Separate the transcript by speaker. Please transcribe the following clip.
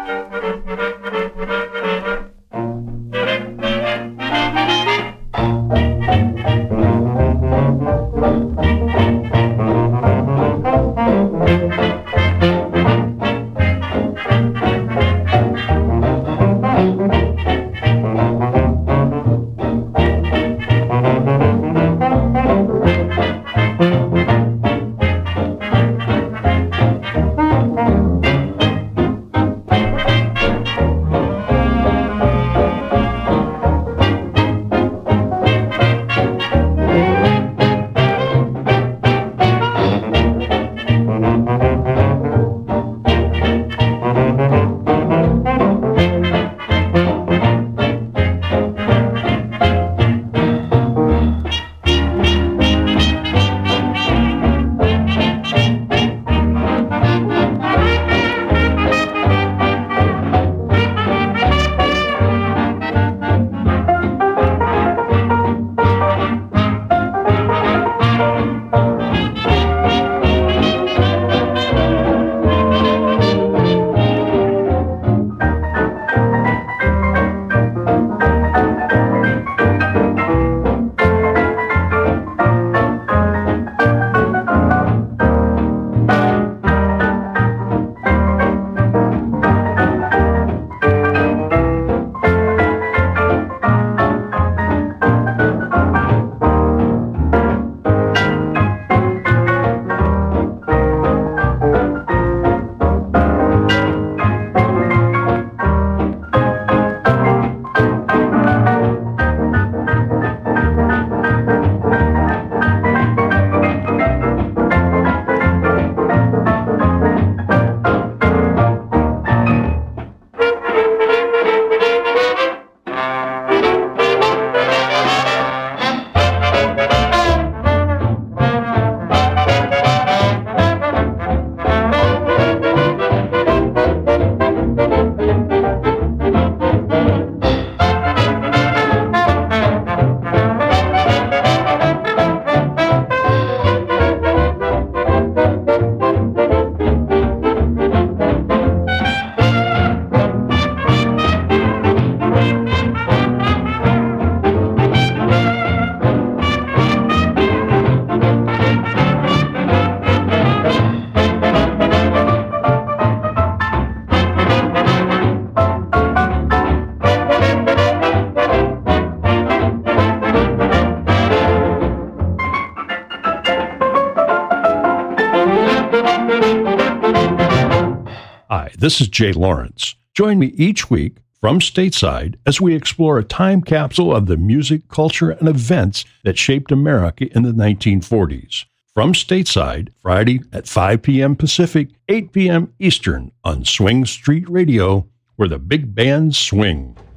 Speaker 1: Hi, this is Jay Lawrence. Join me each week from stateside as we explore a time capsule of the music, culture, and events that shaped America in the 1940s. From stateside, Friday at 5 p.m. Pacific, 8 p.m. Eastern on Swing Street Radio, where the big bands swing.